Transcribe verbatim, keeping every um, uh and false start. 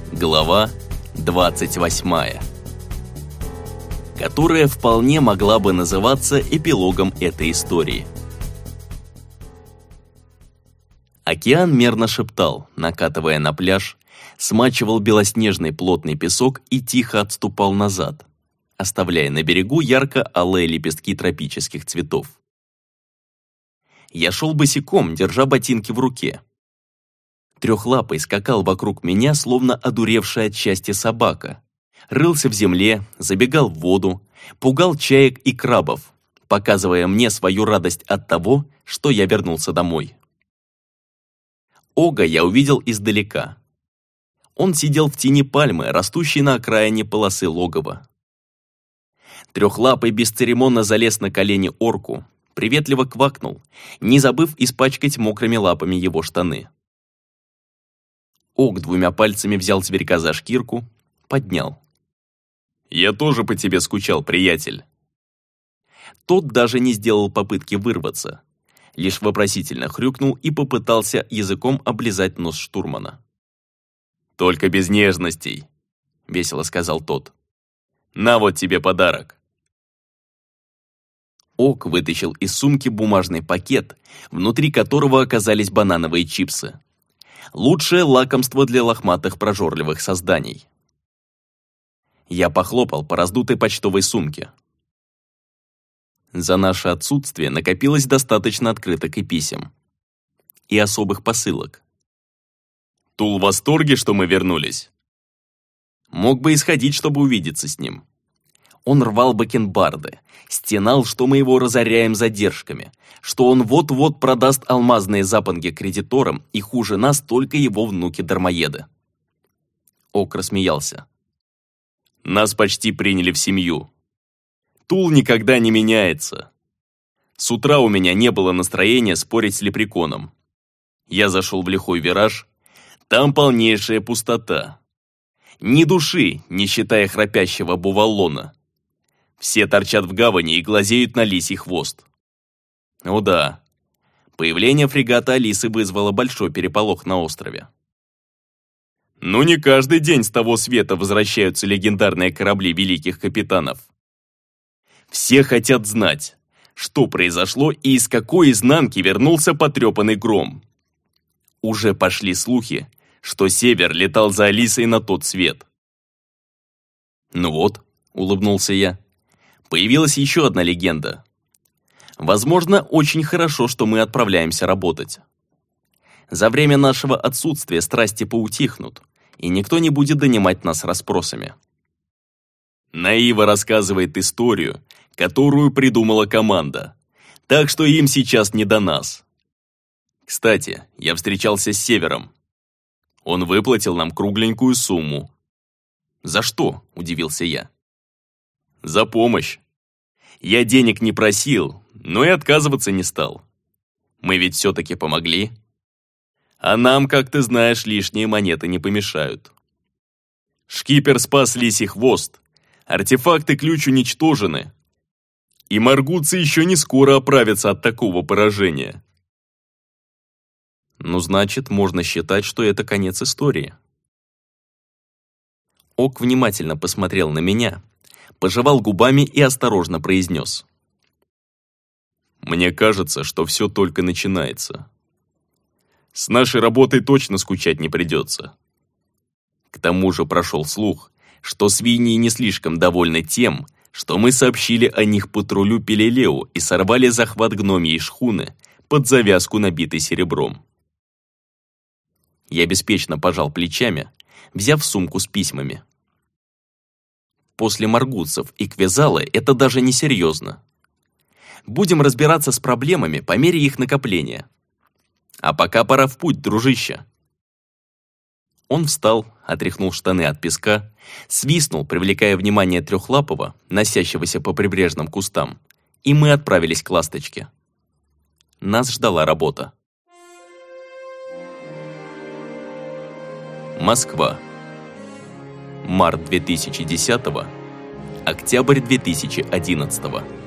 Глава двадцать восьмая, которая вполне могла бы называться эпилогом этой истории. Океан мерно шептал, накатывая на пляж, смачивал белоснежный плотный песок и тихо отступал назад, оставляя на берегу ярко-алые лепестки тропических цветов. Я шел босиком, держа ботинки в руке. Трехлапый скакал вокруг меня, словно одуревшая от счастья собака. Рылся в земле, забегал в воду, пугал чаек и крабов, показывая мне свою радость от того, что я вернулся домой. Ога я увидел издалека. Он сидел в тени пальмы, растущей на окраине полосы логова. Трехлапый бесцеремонно залез на колени орку, приветливо квакнул, не забыв испачкать мокрыми лапами его штаны. Ог двумя пальцами взял зверька за шкирку, поднял. «Я тоже по тебе скучал, приятель». Тот даже не сделал попытки вырваться, лишь вопросительно хрюкнул и попытался языком облизать нос штурмана. «Только без нежностей», — весело сказал тот. «На вот тебе подарок». Ог вытащил из сумки бумажный пакет, внутри которого оказались банановые чипсы. Лучшее лакомство для лохматых прожорливых созданий. Я похлопал по раздутой почтовой сумке. За наше отсутствие накопилось достаточно открыток и писем. И особых посылок. Тул в восторге, что мы вернулись. Мог бы исходить, чтобы увидеться с ним. Он рвал бакенбарды, стенал, что мы его разоряем задержками, что он вот-вот продаст алмазные запонки кредиторам, и хуже нас только его внуки-дармоеды. Ок рассмеялся. Нас почти приняли в семью. Тул никогда не меняется. С утра у меня не было настроения спорить с лепреконом. Я зашел в лихой вираж, там полнейшая пустота. Ни души, не считая храпящего буваллона. Все торчат в гавани и глазеют на лисий хвост. О да, появление фрегата Алисы вызвало большой переполох на острове. Ну не каждый день с того света возвращаются легендарные корабли великих капитанов. Все хотят знать, что произошло и из какой изнанки вернулся потрепанный гром. Уже пошли слухи, что Север летал за Алисой на тот свет. Ну вот, улыбнулся я. Появилась еще одна легенда. Возможно, очень хорошо, что мы отправляемся работать. За время нашего отсутствия страсти поутихнут, и никто не будет донимать нас расспросами. Наива рассказывает историю, которую придумала команда, так что им сейчас не до нас. Кстати, я встречался с Севером. Он выплатил нам кругленькую сумму. «За что?» – удивился я. «За помощь. Я денег не просил, но и отказываться не стал. Мы ведь все-таки помогли. А нам, как ты знаешь, лишние монеты не помешают. Шкипер спас лисий хвост, артефакты ключ уничтожены. И маргутцы еще не скоро оправятся от такого поражения». Ну, значит, можно считать, что это конец истории. Ок внимательно посмотрел на меня, пожевал губами и осторожно произнес. «Мне кажется, что все только начинается. С нашей работой точно скучать не придется. К тому же прошел слух, что свиньи не слишком довольны тем, что мы сообщили о них патрулю Пелелеу и сорвали захват гномьей шхуны под завязку, набитой серебром». Я беспечно пожал плечами, взяв сумку с письмами. После маргутцев и квезалы это даже не серьезно. Будем разбираться с проблемами по мере их накопления. А пока пора в путь, дружище. Он встал, отряхнул штаны от песка, свистнул, привлекая внимание Трехлапого, носящегося по прибрежным кустам, и мы отправились к ласточке. Нас ждала работа. Москва. Март две тысячи десятого, октябрь две тысячи одиннадцатого.